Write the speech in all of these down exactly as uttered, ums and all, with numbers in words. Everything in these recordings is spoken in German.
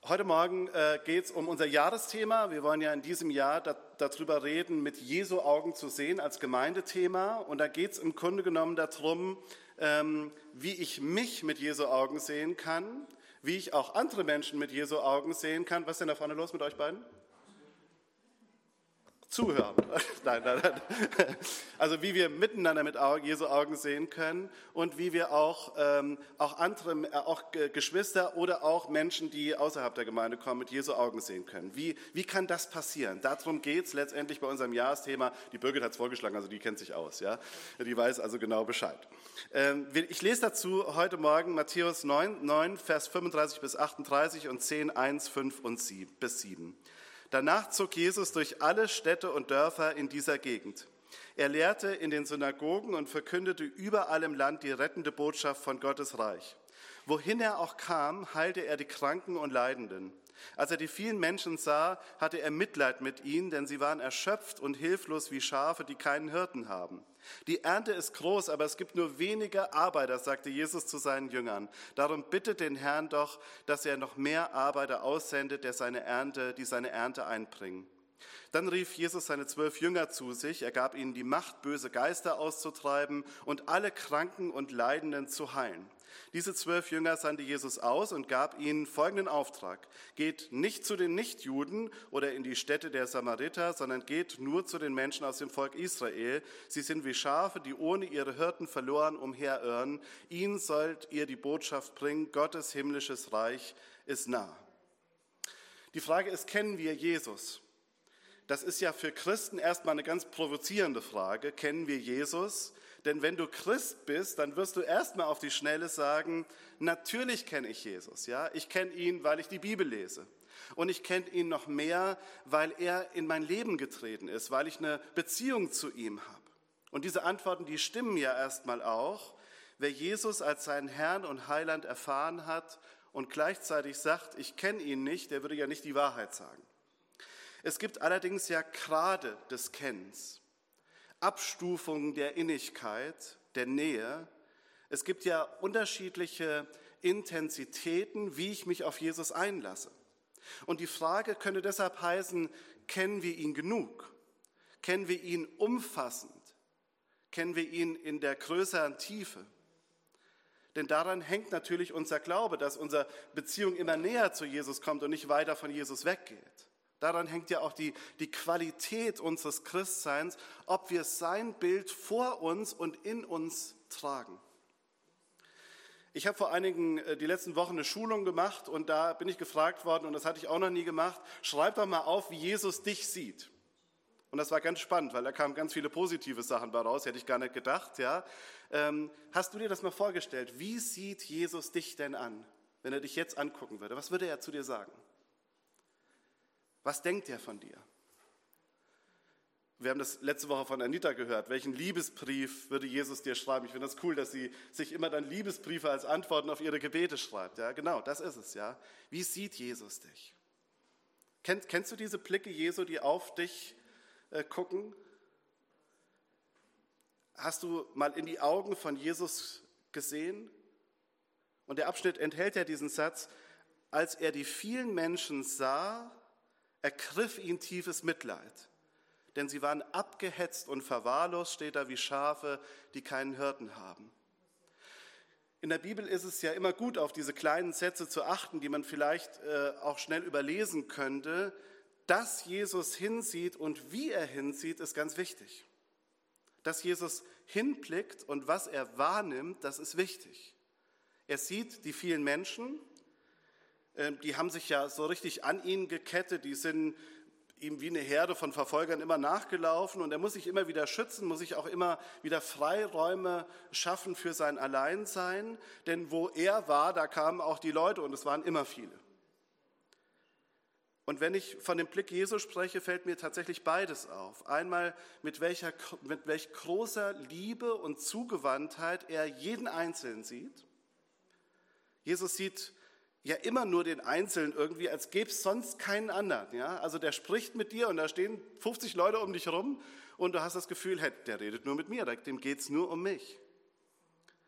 Heute Morgen äh, geht es um unser Jahresthema. Wir wollen ja in diesem Jahr da, darüber reden, mit Jesu Augen zu sehen als Gemeindethema. Und da geht es im Grunde genommen darum, ähm, wie ich mich mit Jesu Augen sehen kann, wie ich auch andere Menschen mit Jesu Augen sehen kann. Was ist denn da vorne los mit euch beiden? Zuhören. Nein, nein, nein. Also wie wir miteinander mit Jesu Augen sehen können und wie wir auch, ähm, auch andere, auch Geschwister oder auch Menschen, die außerhalb der Gemeinde kommen, mit Jesu Augen sehen können. Wie, wie kann das passieren? Darum geht es letztendlich bei unserem Jahresthema. Die Birgit hat es vorgeschlagen, also die kennt sich aus. Ja? Die weiß also genau Bescheid. Ähm, ich lese dazu heute Morgen Matthäus neun, neun, Vers fünfunddreißig bis achtunddreißig und zehn, eins, fünf und sieben, bis sieben. Danach zog Jesus durch alle Städte und Dörfer in dieser Gegend. Er lehrte in den Synagogen und verkündete überall im Land die rettende Botschaft von Gottes Reich. Wohin er auch kam, heilte er die Kranken und Leidenden. Als er die vielen Menschen sah, hatte er Mitleid mit ihnen, denn sie waren erschöpft und hilflos wie Schafe, die keinen Hirten haben. Die Ernte ist groß, aber es gibt nur wenige Arbeiter, sagte Jesus zu seinen Jüngern. Darum bittet den Herrn doch, dass er noch mehr Arbeiter aussendet, der seine Ernte, die seine Ernte einbringen. Dann rief Jesus seine zwölf Jünger zu sich. Er gab ihnen die Macht, böse Geister auszutreiben und alle Kranken und Leidenden zu heilen. Diese zwölf Jünger sandte Jesus aus und gab ihnen folgenden Auftrag. Geht nicht zu den Nichtjuden oder in die Städte der Samariter, sondern geht nur zu den Menschen aus dem Volk Israel. Sie sind wie Schafe, die ohne ihre Hirten verloren umherirren. Ihnen sollt ihr die Botschaft bringen, Gottes himmlisches Reich ist nah. Die Frage ist, kennen wir Jesus? Das ist ja für Christen erstmal eine ganz provozierende Frage. Kennen wir Jesus? Denn wenn du Christ bist, dann wirst du erstmal auf die Schnelle sagen, natürlich kenne ich Jesus. Ja? Ich kenne ihn, weil ich die Bibel lese. Und ich kenne ihn noch mehr, weil er in mein Leben getreten ist, weil ich eine Beziehung zu ihm habe. Und diese Antworten, die stimmen ja erstmal auch. Wer Jesus als seinen Herrn und Heiland erfahren hat und gleichzeitig sagt, ich kenne ihn nicht, der würde ja nicht die Wahrheit sagen. Es gibt allerdings ja Grade des Kennens, Abstufungen der Innigkeit, der Nähe. Es gibt ja unterschiedliche Intensitäten, wie ich mich auf Jesus einlasse. Und die Frage könnte deshalb heißen, kennen wir ihn genug? Kennen wir ihn umfassend? Kennen wir ihn in der größeren Tiefe? Denn daran hängt natürlich unser Glaube, dass unsere Beziehung immer näher zu Jesus kommt und nicht weiter von Jesus weggeht. Daran hängt ja auch die, die Qualität unseres Christseins, ob wir sein Bild vor uns und in uns tragen. Ich habe vor einigen, die letzten Wochen eine Schulung gemacht und da bin ich gefragt worden, und das hatte ich auch noch nie gemacht, schreib doch mal auf, wie Jesus dich sieht. Und das war ganz spannend, weil da kamen ganz viele positive Sachen bei raus, hätte ich gar nicht gedacht. Ja. Ähm, hast du dir das mal vorgestellt? Wie sieht Jesus dich denn an, wenn er dich jetzt angucken würde? Was würde er zu dir sagen? Was denkt er von dir? Wir haben das letzte Woche von Anita gehört. Welchen Liebesbrief würde Jesus dir schreiben? Ich finde das cool, dass sie sich immer dann Liebesbriefe als Antworten auf ihre Gebete schreibt. Ja, genau, das ist es. Ja. Wie sieht Jesus dich? Kennst, kennst du diese Blicke Jesu, die auf dich äh, gucken? Hast du mal in die Augen von Jesus gesehen? Und der Abschnitt enthält ja diesen Satz, als er die vielen Menschen sah, ergriff ihn tiefes Mitleid, denn sie waren abgehetzt und verwahrlost, steht da, wie Schafe, die keinen Hirten haben. In der Bibel ist es ja immer gut, auf diese kleinen Sätze zu achten, die man vielleicht äh, auch schnell überlesen könnte. Dass Jesus hinsieht und wie er hinsieht, ist ganz wichtig. Dass Jesus hinblickt und was er wahrnimmt, das ist wichtig. Er sieht die vielen Menschen, die haben sich ja so richtig an ihn gekettet, die sind ihm wie eine Herde von Verfolgern immer nachgelaufen und er muss sich immer wieder schützen, muss sich auch immer wieder Freiräume schaffen für sein Alleinsein, denn wo er war, da kamen auch die Leute und es waren immer viele. Und wenn ich von dem Blick Jesu spreche, fällt mir tatsächlich beides auf. Einmal mit welcher, mit welch großer Liebe und Zugewandtheit er jeden Einzelnen sieht. Jesus sieht ja immer nur den Einzelnen irgendwie, als gäbe es sonst keinen anderen. Ja? Also der spricht mit dir und da stehen fünfzig Leute um dich rum und du hast das Gefühl, hey, der redet nur mit mir, dem geht es nur um mich.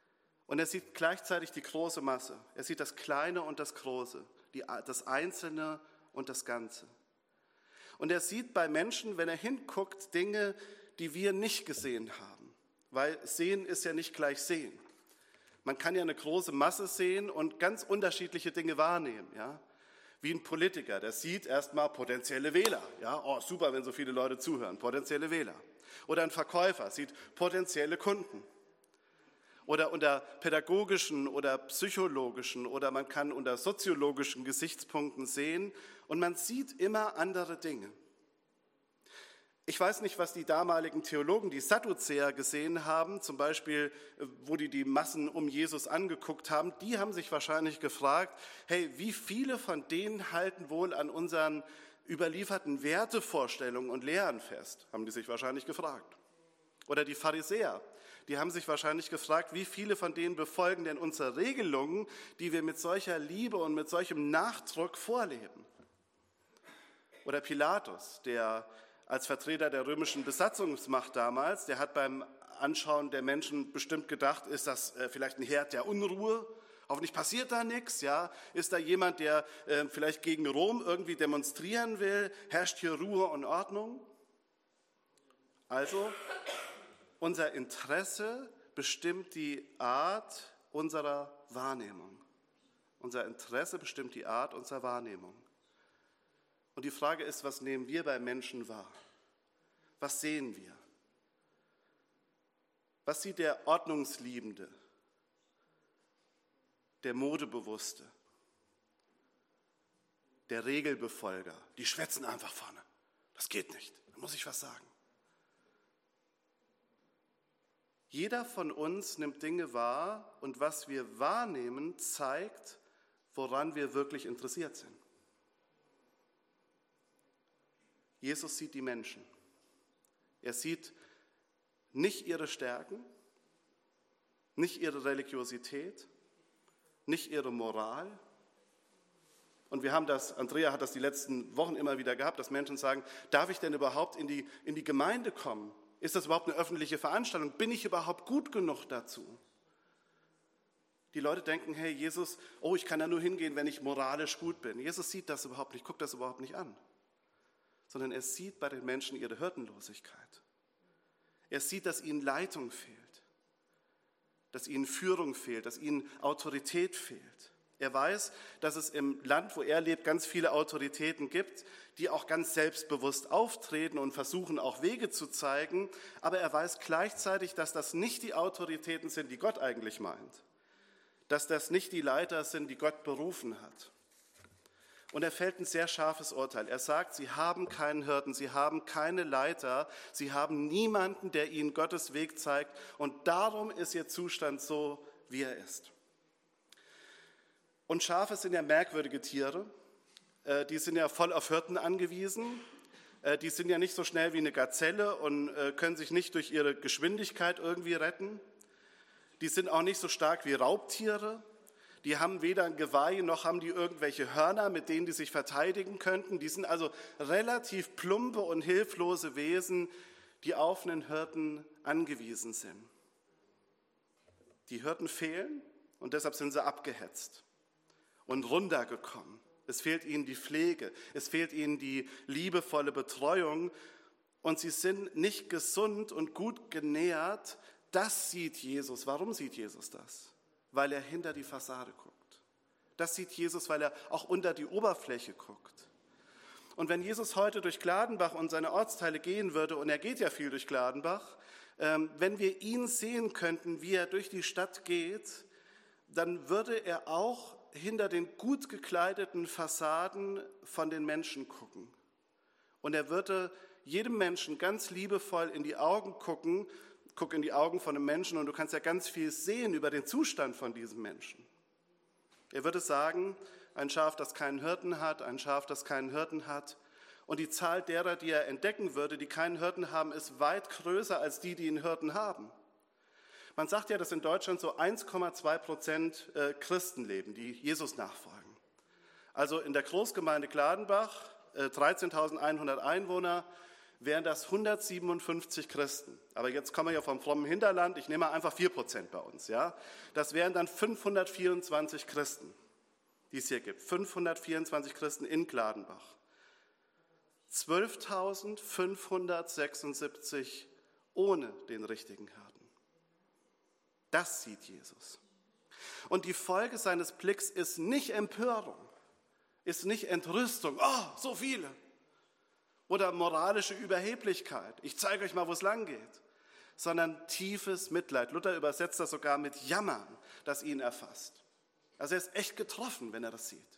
Und er sieht gleichzeitig die große Masse. Er sieht das Kleine und das Große, die, das Einzelne und das Ganze. Und er sieht bei Menschen, wenn er hinguckt, Dinge, die wir nicht gesehen haben. Weil sehen ist ja nicht gleich sehen. Man kann ja eine große Masse sehen und ganz unterschiedliche Dinge wahrnehmen. Ja? Wie ein Politiker, der sieht erstmal potenzielle Wähler. Ja? Oh, super, wenn so viele Leute zuhören, potenzielle Wähler. Oder ein Verkäufer sieht potenzielle Kunden. Oder unter pädagogischen oder psychologischen oder man kann unter soziologischen Gesichtspunkten sehen und man sieht immer andere Dinge. Ich weiß nicht, was die damaligen Theologen, die Sadduzäer, gesehen haben, zum Beispiel, wo die die Massen um Jesus angeguckt haben. Die haben sich wahrscheinlich gefragt, hey, wie viele von denen halten wohl an unseren überlieferten Wertevorstellungen und Lehren fest? Haben die sich wahrscheinlich gefragt. Oder die Pharisäer, die haben sich wahrscheinlich gefragt, wie viele von denen befolgen denn unsere Regelungen, die wir mit solcher Liebe und mit solchem Nachdruck vorleben. Oder Pilatus, der als Vertreter der römischen Besatzungsmacht damals, der hat beim Anschauen der Menschen bestimmt gedacht, ist das äh, vielleicht ein Herd der Unruhe? Hoffentlich passiert da nichts, ja? Ist da jemand, der äh, vielleicht gegen Rom irgendwie demonstrieren will? Herrscht hier Ruhe und Ordnung? Also, unser Interesse bestimmt die Art unserer Wahrnehmung. Unser Interesse bestimmt die Art unserer Wahrnehmung. Und die Frage ist, was nehmen wir bei Menschen wahr? Was sehen wir? Was sieht der Ordnungsliebende, der Modebewusste, der Regelbefolger? Die schwätzen einfach vorne. Das geht nicht, da muss ich was sagen. Jeder von uns nimmt Dinge wahr und was wir wahrnehmen, zeigt, woran wir wirklich interessiert sind. Jesus sieht die Menschen. Er sieht nicht ihre Stärken, nicht ihre Religiosität, nicht ihre Moral. Und wir haben das, Andrea hat das die letzten Wochen immer wieder gehabt, dass Menschen sagen, darf ich denn überhaupt in die, in die Gemeinde kommen? Ist das überhaupt eine öffentliche Veranstaltung? Bin ich überhaupt gut genug dazu? Die Leute denken, hey Jesus, oh, ich kann da nur hingehen, wenn ich moralisch gut bin. Jesus sieht das überhaupt nicht, guckt das überhaupt nicht an. Sondern er sieht bei den Menschen ihre Hirtenlosigkeit. Er sieht, dass ihnen Leitung fehlt, dass ihnen Führung fehlt, dass ihnen Autorität fehlt. Er weiß, dass es im Land, wo er lebt, ganz viele Autoritäten gibt, die auch ganz selbstbewusst auftreten und versuchen, auch Wege zu zeigen. Aber er weiß gleichzeitig, dass das nicht die Autoritäten sind, die Gott eigentlich meint. Dass das nicht die Leiter sind, die Gott berufen hat. Und er fällt ein sehr scharfes Urteil. Er sagt, sie haben keinen Hirten, sie haben keine Leiter, sie haben niemanden, der ihnen Gottes Weg zeigt. Und darum ist ihr Zustand so, wie er ist. Und Schafe sind ja merkwürdige Tiere. Die sind ja voll auf Hirten angewiesen. Die sind ja nicht so schnell wie eine Gazelle und können sich nicht durch ihre Geschwindigkeit irgendwie retten. Die sind auch nicht so stark wie Raubtiere. Die haben weder ein Geweih, noch haben die irgendwelche Hörner, mit denen die sich verteidigen könnten. Die sind also relativ plumpe und hilflose Wesen, die auf einen Hirten angewiesen sind. Die Hirten fehlen und deshalb sind sie abgehetzt und runtergekommen. Es fehlt ihnen die Pflege, es fehlt ihnen die liebevolle Betreuung und sie sind nicht gesund und gut genährt. Das sieht Jesus. Warum sieht Jesus das? Weil er hinter die Fassade guckt. Das sieht Jesus, weil er auch unter die Oberfläche guckt. Und wenn Jesus heute durch Gladenbach und seine Ortsteile gehen würde, und er geht ja viel durch Gladenbach, ähm, wenn wir ihn sehen könnten, wie er durch die Stadt geht, dann würde er auch hinter den gut gekleideten Fassaden von den Menschen gucken. Und er würde jedem Menschen ganz liebevoll in die Augen gucken. Guck in die Augen von einem Menschen und du kannst ja ganz viel sehen über den Zustand von diesem Menschen. Er würde sagen, ein Schaf, das keinen Hirten hat, ein Schaf, das keinen Hirten hat. Und die Zahl derer, die er entdecken würde, die keinen Hirten haben, ist weit größer als die, die einen Hirten haben. Man sagt ja, dass in Deutschland so eins Komma zwei Prozent Christen leben, die Jesus nachfolgen. Also in der Großgemeinde Gladenbach, dreizehntausendeinhundert Einwohner, wären das hundertsiebenundfünfzig Christen. Aber jetzt kommen wir ja vom frommen Hinterland, ich nehme mal einfach vier Prozent bei uns. Ja? Das wären dann fünfhundertvierundzwanzig Christen, die es hier gibt. fünfhundertvierundzwanzig Christen in Gladenbach. zwölftausendfünfhundertsechsundsiebzig ohne den richtigen Hirten. Das sieht Jesus. Und die Folge seines Blicks ist nicht Empörung, ist nicht Entrüstung, oh, so viele. Oder moralische Überheblichkeit, ich zeige euch mal, wo es lang geht. Sondern tiefes Mitleid. Luther übersetzt das sogar mit Jammern, das ihn erfasst. Also er ist echt getroffen, wenn er das sieht.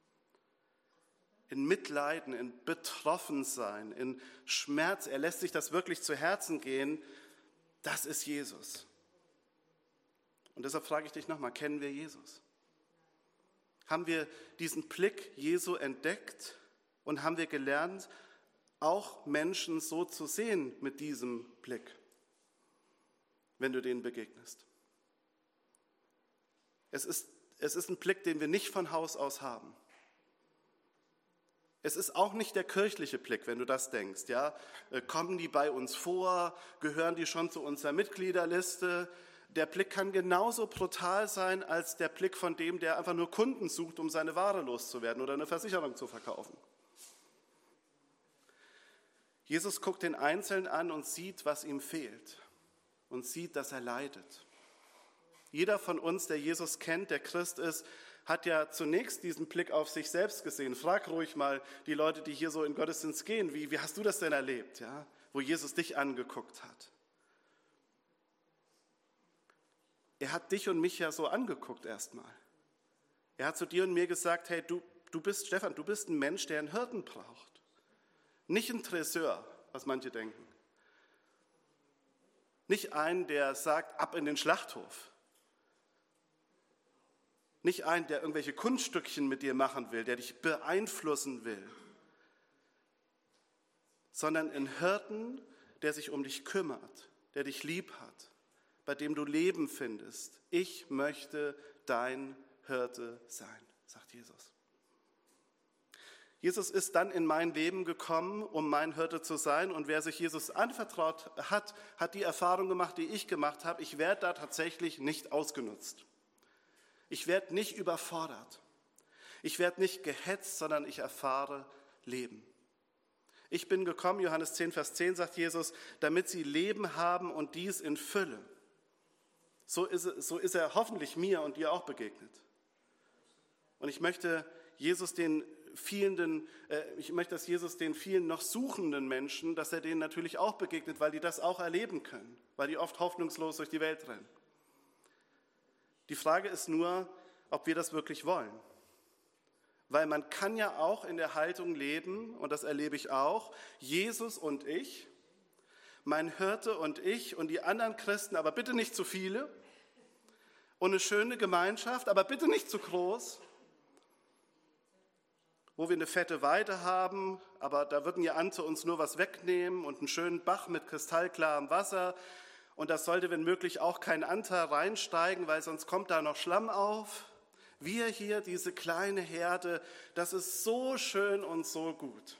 In Mitleiden, in Betroffensein, in Schmerz, er lässt sich das wirklich zu Herzen gehen, das ist Jesus. Und deshalb frage ich dich nochmal, kennen wir Jesus? Haben wir diesen Blick Jesu entdeckt und haben wir gelernt, auch Menschen so zu sehen mit diesem Blick, wenn du denen begegnest? Es ist, es ist ein Blick, den wir nicht von Haus aus haben. Es ist auch nicht der kirchliche Blick, wenn du das denkst. Ja? Kommen die bei uns vor? Gehören die schon zu unserer Mitgliederliste? Der Blick kann genauso brutal sein als der Blick von dem, der einfach nur Kunden sucht, um seine Ware loszuwerden oder eine Versicherung zu verkaufen. Jesus guckt den Einzelnen an und sieht, was ihm fehlt und sieht, dass er leidet. Jeder von uns, der Jesus kennt, der Christ ist, hat ja zunächst diesen Blick auf sich selbst gesehen. Frag ruhig mal die Leute, die hier so in Gottesdienst gehen, wie, wie hast du das denn erlebt, ja? Wo Jesus dich angeguckt hat? Er hat dich und mich ja so angeguckt erstmal. Er hat zu dir und mir gesagt, hey, du, du bist, Stefan, du bist ein Mensch, der einen Hirten braucht. Nicht ein Tresor, was manche denken. Nicht einen, der sagt, ab in den Schlachthof. Nicht einen, der irgendwelche Kunststückchen mit dir machen will, der dich beeinflussen will. Sondern einen Hirten, der sich um dich kümmert, der dich lieb hat, bei dem du Leben findest. Ich möchte dein Hirte sein, sagt Jesus. Jesus ist dann in mein Leben gekommen, um mein Hirte zu sein. Und wer sich Jesus anvertraut hat, hat die Erfahrung gemacht, die ich gemacht habe. Ich werde da tatsächlich nicht ausgenutzt. Ich werde nicht überfordert. Ich werde nicht gehetzt, sondern ich erfahre Leben. Ich bin gekommen, Johannes zehn, Vers zehn sagt Jesus, damit sie Leben haben und dies in Fülle. So ist, so ist er hoffentlich mir und dir auch begegnet. Und ich möchte Jesus den vielen, äh, ich möchte, dass Jesus den vielen noch suchenden Menschen, dass er denen natürlich auch begegnet, weil die das auch erleben können, weil die oft hoffnungslos durch die Welt rennen. Die Frage ist nur, ob wir das wirklich wollen. Weil man kann ja auch in der Haltung leben, und das erlebe ich auch, Jesus und ich, mein Hirte und ich und die anderen Christen, aber bitte nicht zu viele, und eine schöne Gemeinschaft, aber bitte nicht zu groß, wo wir eine fette Weide haben, aber da würden ja andere uns nur was wegnehmen und einen schönen Bach mit kristallklarem Wasser. Und das sollte, wenn möglich, auch kein Anteil reinsteigen, weil sonst kommt da noch Schlamm auf. Wir hier, diese kleine Herde, das ist so schön und so gut.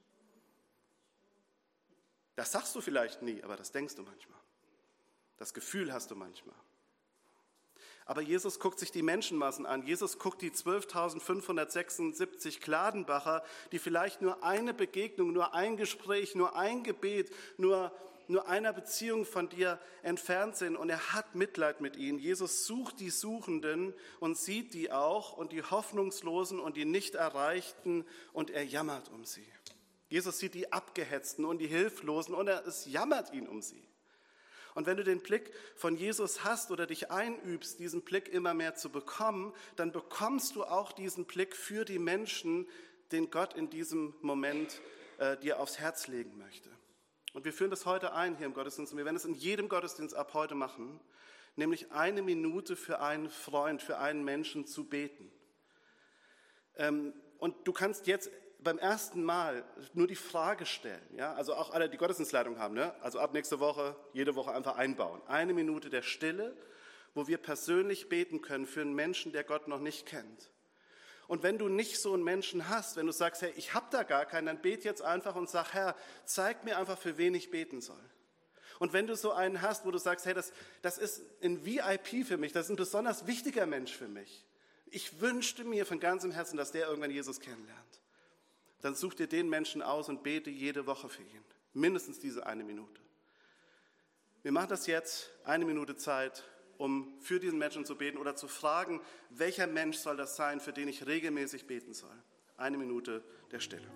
Das sagst du vielleicht nie, aber das denkst du manchmal. Das Gefühl hast du manchmal. Aber Jesus guckt sich die Menschenmassen an. Jesus guckt die zwölftausendfünfhundertsechsundsiebzig Gladenbacher, die vielleicht nur eine Begegnung, nur ein Gespräch, nur ein Gebet, nur, nur einer Beziehung von dir entfernt sind. Und er hat Mitleid mit ihnen. Jesus sucht die Suchenden und sieht die auch und die Hoffnungslosen und die Nicht-Erreichten und er jammert um sie. Jesus sieht die Abgehetzten und die Hilflosen und er, es jammert ihn um sie. Und wenn du den Blick von Jesus hast oder dich einübst, diesen Blick immer mehr zu bekommen, dann bekommst du auch diesen Blick für die Menschen, den Gott in diesem Moment äh, dir aufs Herz legen möchte. Und wir führen das heute ein hier im Gottesdienst und wir werden es in jedem Gottesdienst ab heute machen, nämlich eine Minute für einen Freund, für einen Menschen zu beten. Ähm, und du kannst jetzt beim ersten Mal nur die Frage stellen, ja, also auch alle, die Gottesdienstleitung haben, ne? Also ab nächste Woche, jede Woche einfach einbauen. Eine Minute der Stille, wo wir persönlich beten können für einen Menschen, der Gott noch nicht kennt. Und wenn du nicht so einen Menschen hast, wenn du sagst, hey, ich habe da gar keinen, dann bet jetzt einfach und sag, Herr, zeig mir einfach, für wen ich beten soll. Und wenn du so einen hast, wo du sagst, hey, das, das ist ein V I P für mich, das ist ein besonders wichtiger Mensch für mich. Ich wünschte mir von ganzem Herzen, dass der irgendwann Jesus kennenlernt. Dann such dir den Menschen aus und bete jede Woche für ihn. Mindestens diese eine Minute. Wir machen das jetzt, eine Minute Zeit, um für diesen Menschen zu beten oder zu fragen, welcher Mensch soll das sein, für den ich regelmäßig beten soll. Eine Minute der Stille.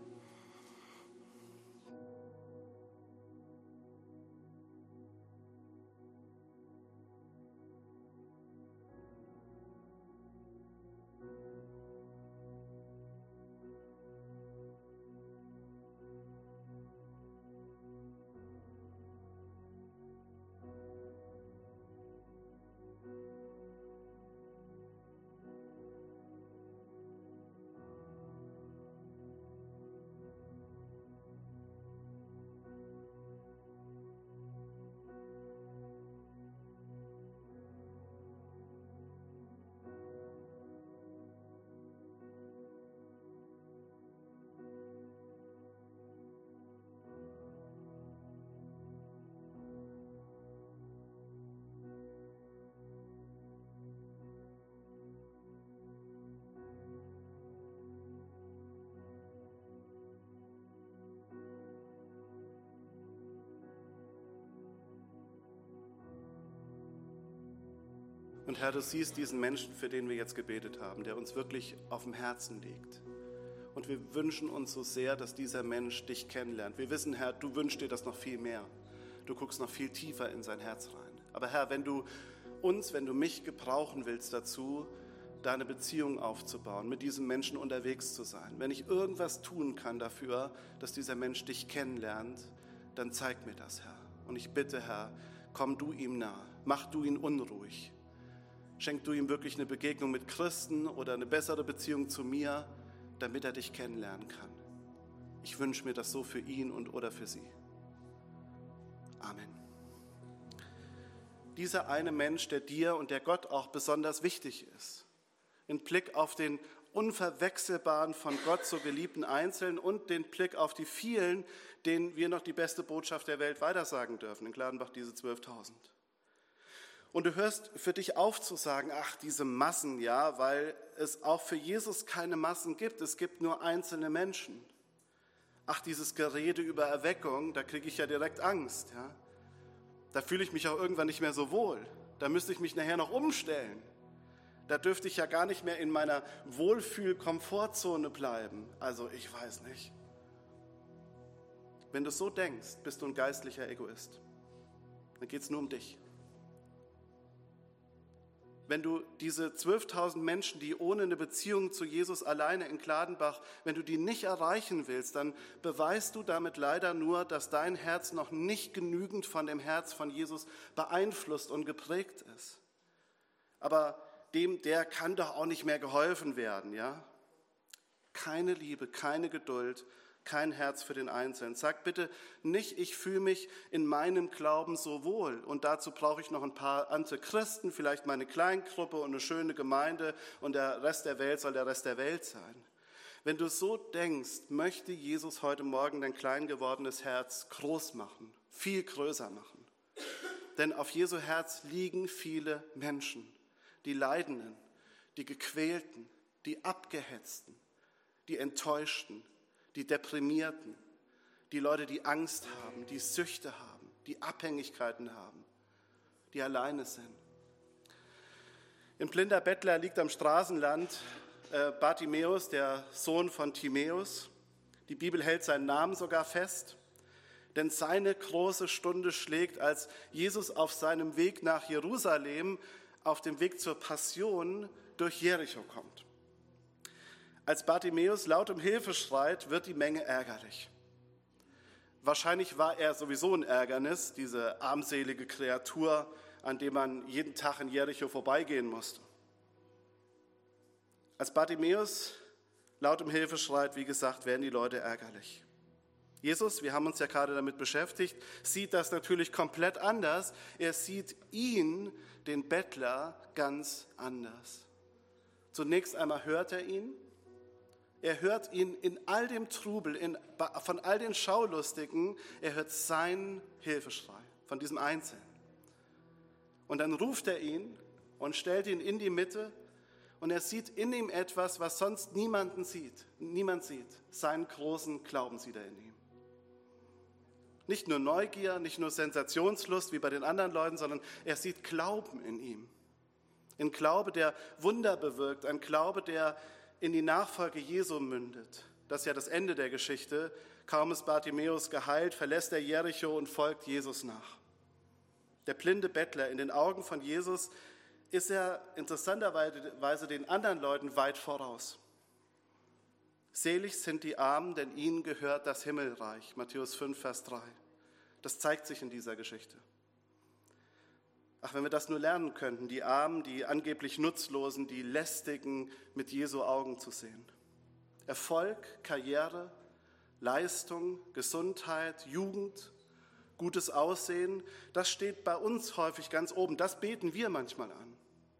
Und Herr, du siehst diesen Menschen, für den wir jetzt gebetet haben, der uns wirklich auf dem Herzen liegt. Und wir wünschen uns so sehr, dass dieser Mensch dich kennenlernt. Wir wissen, Herr, du wünschst dir das noch viel mehr. Du guckst noch viel tiefer in sein Herz rein. Aber Herr, wenn du uns, wenn du mich gebrauchen willst dazu, da eine Beziehung aufzubauen, mit diesem Menschen unterwegs zu sein, wenn ich irgendwas tun kann dafür, dass dieser Mensch dich kennenlernt, dann zeig mir das, Herr. Und ich bitte, Herr, komm du ihm nah, mach du ihn unruhig. Schenk du ihm wirklich eine Begegnung mit Christen oder eine bessere Beziehung zu mir, damit er dich kennenlernen kann. Ich wünsche mir das so für ihn und oder für sie. Amen. Dieser eine Mensch, der dir und der Gott auch besonders wichtig ist, in Blick auf den unverwechselbaren, von Gott so geliebten Einzelnen und den Blick auf die vielen, denen wir noch die beste Botschaft der Welt weitersagen dürfen, in Gladenbach diese zwölftausend. Und du hörst für dich auf zu sagen, ach, diese Massen, ja, weil es auch für Jesus keine Massen gibt. Es gibt nur einzelne Menschen. Ach, dieses Gerede über Erweckung, da kriege ich ja direkt Angst, ja. Da fühle ich mich auch irgendwann nicht mehr so wohl. Da müsste ich mich nachher noch umstellen. Da dürfte ich ja gar nicht mehr in meiner Wohlfühl-Komfortzone bleiben. Also ich weiß nicht. Wenn du so denkst, bist du ein geistlicher Egoist. Dann geht es nur um dich. Wenn du diese zwölftausend Menschen, die ohne eine Beziehung zu Jesus alleine in Gladenbach, wenn du die nicht erreichen willst, dann beweist du damit leider nur, dass dein Herz noch nicht genügend von dem Herz von Jesus beeinflusst und geprägt ist. Aber dem, der kann doch auch nicht mehr geholfen werden, ja? Keine Liebe, keine Geduld, kein Herz für den Einzelnen. Sag bitte nicht, ich fühle mich in meinem Glauben so wohl und dazu brauche ich noch ein paar Antichristen, vielleicht meine Kleingruppe und eine schöne Gemeinde und der Rest der Welt soll der Rest der Welt sein. Wenn du so denkst, möchte Jesus heute Morgen dein klein gewordenes Herz groß machen, viel größer machen. Denn auf Jesu Herz liegen viele Menschen, die Leidenden, die Gequälten, die Abgehetzten, die Enttäuschten, die Deprimierten, die Leute, die Angst haben, die Süchte haben, die Abhängigkeiten haben, die alleine sind. Ein blinder Bettler liegt am Straßenrand, äh, Bartimäus, der Sohn von Timäus. Die Bibel hält seinen Namen sogar fest, denn seine große Stunde schlägt, als Jesus auf seinem Weg nach Jerusalem, auf dem Weg zur Passion, durch Jericho kommt. Als Bartimäus laut um Hilfe schreit, wird die Menge ärgerlich. Wahrscheinlich war er sowieso ein Ärgernis, diese armselige Kreatur, an dem man jeden Tag in Jericho vorbeigehen musste. Als Bartimäus laut um Hilfe schreit, wie gesagt, werden die Leute ärgerlich. Jesus, wir haben uns ja gerade damit beschäftigt, sieht das natürlich komplett anders. Er sieht ihn, den Bettler, ganz anders. Zunächst einmal hört er ihn. Er hört ihn in all dem Trubel, in, von all den Schaulustigen. Er hört seinen Hilfeschrei von diesem Einzelnen. Und dann ruft er ihn und stellt ihn in die Mitte. Und er sieht in ihm etwas, was sonst niemanden sieht. Niemand sieht. Seinen großen Glauben sieht er in ihm. Nicht nur Neugier, nicht nur Sensationslust wie bei den anderen Leuten, sondern er sieht Glauben in ihm. Ein Glaube, der Wunder bewirkt, ein Glaube, der in die Nachfolge Jesu mündet. Das ist ja das Ende der Geschichte. Kaum ist Bartimäus geheilt, verlässt er Jericho und folgt Jesus nach. Der blinde Bettler, in den Augen von Jesus ist er interessanterweise den anderen Leuten weit voraus. Selig sind die Armen, denn ihnen gehört das Himmelreich. Matthäus fünf, Vers drei. Das zeigt sich in dieser Geschichte. Ach, wenn wir das nur lernen könnten, die Armen, die angeblich Nutzlosen, die Lästigen mit Jesu Augen zu sehen. Erfolg, Karriere, Leistung, Gesundheit, Jugend, gutes Aussehen, das steht bei uns häufig ganz oben. Das beten wir manchmal an.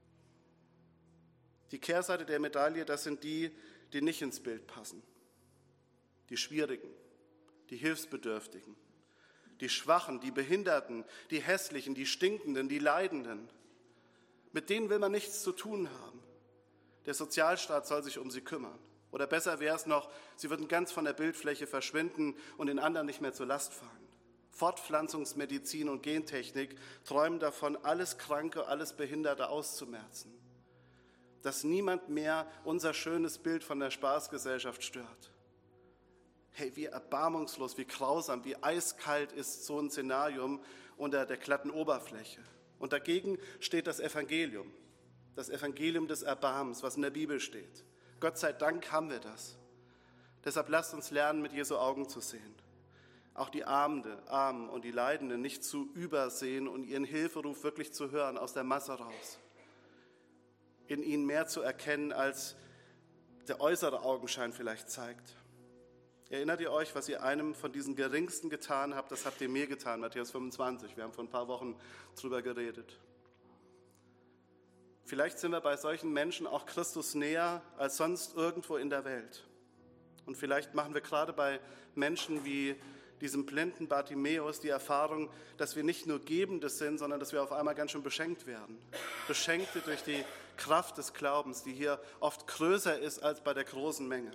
Die Kehrseite der Medaille, das sind die, die nicht ins Bild passen. Die Schwierigen, die Hilfsbedürftigen, die Schwachen, die Behinderten, die Hässlichen, die Stinkenden, die Leidenden. Mit denen will man nichts zu tun haben. Der Sozialstaat soll sich um sie kümmern. Oder besser wäre es noch, sie würden ganz von der Bildfläche verschwinden und den anderen nicht mehr zur Last fallen. Fortpflanzungsmedizin und Gentechnik träumen davon, alles Kranke, alles Behinderte auszumerzen. Dass niemand mehr unser schönes Bild von der Spaßgesellschaft stört. Hey, wie erbarmungslos, wie grausam, wie eiskalt ist so ein Szenarium unter der glatten Oberfläche. Und dagegen steht das Evangelium, das Evangelium des Erbarmens, was in der Bibel steht. Gott sei Dank haben wir das. Deshalb lasst uns lernen, mit Jesu Augen zu sehen. Auch die Armen, Armen und die Leidenden nicht zu übersehen und ihren Hilferuf wirklich zu hören aus der Masse raus. In ihnen mehr zu erkennen, als der äußere Augenschein vielleicht zeigt. Erinnert ihr euch, was ihr einem von diesen Geringsten getan habt? Das habt ihr mir getan, Matthäus fünfundzwanzig. Wir haben vor ein paar Wochen drüber geredet. Vielleicht sind wir bei solchen Menschen auch Christus näher als sonst irgendwo in der Welt. Und vielleicht machen wir gerade bei Menschen wie diesem blinden Bartimäus die Erfahrung, dass wir nicht nur Gebende sind, sondern dass wir auf einmal ganz schön beschenkt werden. Beschenkte durch die Kraft des Glaubens, die hier oft größer ist als bei der großen Menge.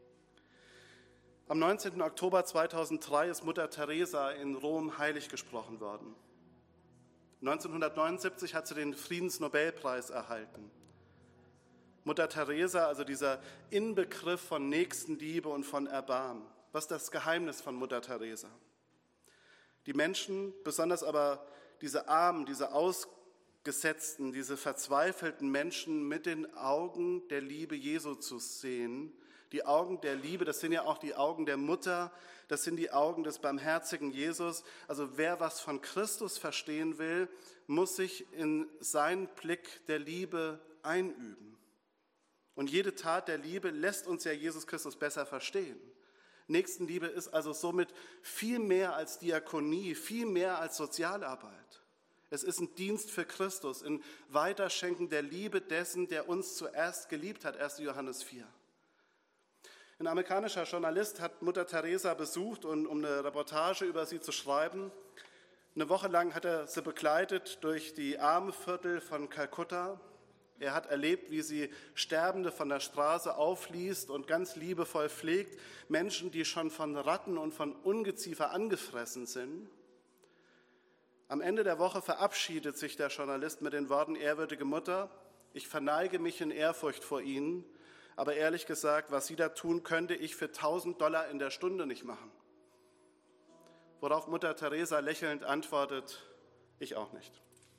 Am neunzehnten Oktober zweitausenddrei ist Mutter Teresa in Rom heilig gesprochen worden. neunzehnhundertneunundsiebzig hat sie den Friedensnobelpreis erhalten. Mutter Teresa, also dieser Inbegriff von Nächstenliebe und von Erbarmen. Was ist das Geheimnis von Mutter Teresa? Die Menschen, besonders aber diese Armen, diese Ausgesetzten, diese verzweifelten Menschen mit den Augen der Liebe Jesu zu sehen. Die Augen der Liebe, das sind ja auch die Augen der Mutter, das sind die Augen des barmherzigen Jesus. Also wer was von Christus verstehen will, muss sich in seinen Blick der Liebe einüben. Und jede Tat der Liebe lässt uns ja Jesus Christus besser verstehen. Nächstenliebe ist also somit viel mehr als Diakonie, viel mehr als Sozialarbeit. Es ist ein Dienst für Christus, ein Weiterschenken der Liebe dessen, der uns zuerst geliebt hat, erster Johannes vier. Ein amerikanischer Journalist hat Mutter Teresa besucht, und, um eine Reportage über sie zu schreiben. Eine Woche lang hat er sie begleitet durch die Armenviertel von Kalkutta. Er hat erlebt, wie sie Sterbende von der Straße aufliest und ganz liebevoll pflegt. Menschen, die schon von Ratten und von Ungeziefer angefressen sind. Am Ende der Woche verabschiedet sich der Journalist mit den Worten: Ehrwürdige Mutter, ich verneige mich in Ehrfurcht vor Ihnen, aber ehrlich gesagt, was Sie da tun, könnte ich für tausend Dollar in der Stunde nicht machen. Worauf Mutter Teresa lächelnd antwortet: Ich auch nicht.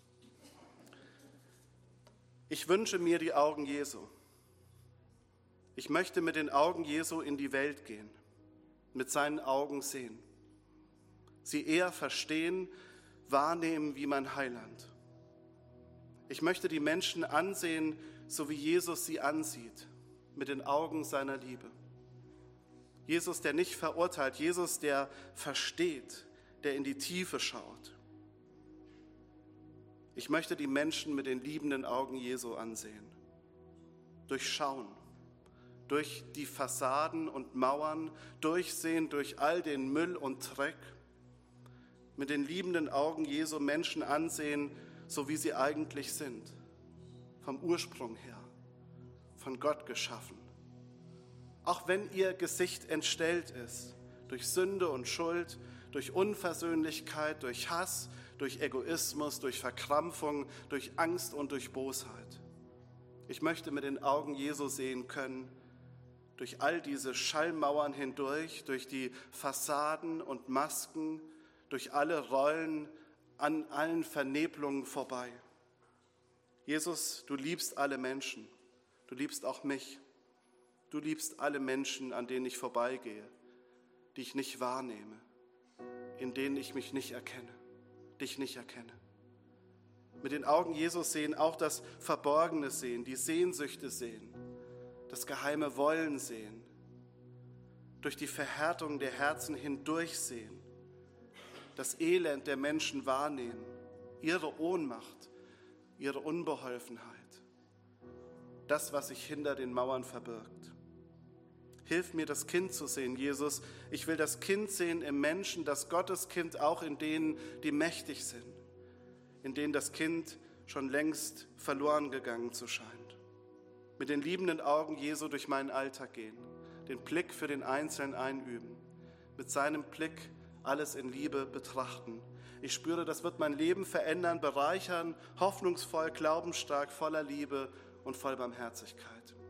Ich wünsche mir die Augen Jesu. Ich möchte mit den Augen Jesu in die Welt gehen, mit seinen Augen sehen, sie eher verstehen, wahrnehmen wie mein Heiland. Ich möchte die Menschen ansehen, so wie Jesus sie ansieht, mit den Augen seiner Liebe. Jesus, der nicht verurteilt, Jesus, der versteht, der in die Tiefe schaut. Ich möchte die Menschen mit den liebenden Augen Jesu ansehen. durchschauen, durch die Fassaden und Mauern, durchsehen durch all den Müll und Dreck, mit den liebenden Augen Jesu Menschen ansehen, so wie sie eigentlich sind, vom Ursprung her, von Gott geschaffen. Auch wenn ihr Gesicht entstellt ist, durch Sünde und Schuld, durch Unversöhnlichkeit, durch Hass, durch Egoismus, durch Verkrampfung, durch Angst und durch Bosheit. Ich möchte mit den Augen Jesu sehen können, durch all diese Schallmauern hindurch, durch die Fassaden und Masken, durch alle Rollen, an allen Vernebelungen vorbei. Jesus, du liebst alle Menschen, du liebst auch mich. Du liebst alle Menschen, an denen ich vorbeigehe, die ich nicht wahrnehme, in denen ich mich nicht erkenne, dich nicht erkenne. Mit den Augen Jesus sehen, auch das Verborgene sehen, die Sehnsüchte sehen, das geheime Wollen sehen, durch die Verhärtung der Herzen hindurch sehen, das Elend der Menschen wahrnehmen, ihre Ohnmacht, ihre Unbeholfenheit, das, was sich hinter den Mauern verbirgt. Hilf mir, das Kind zu sehen, Jesus. Ich will das Kind sehen im Menschen, das Gotteskind auch in denen, die mächtig sind, in denen das Kind schon längst verloren gegangen zu scheint. Mit den liebenden Augen Jesu durch meinen Alltag gehen, den Blick für den Einzelnen einüben, mit seinem Blick alles in Liebe betrachten. Ich spüre, das wird mein Leben verändern, bereichern, hoffnungsvoll, glaubensstark, voller Liebe und voll Barmherzigkeit.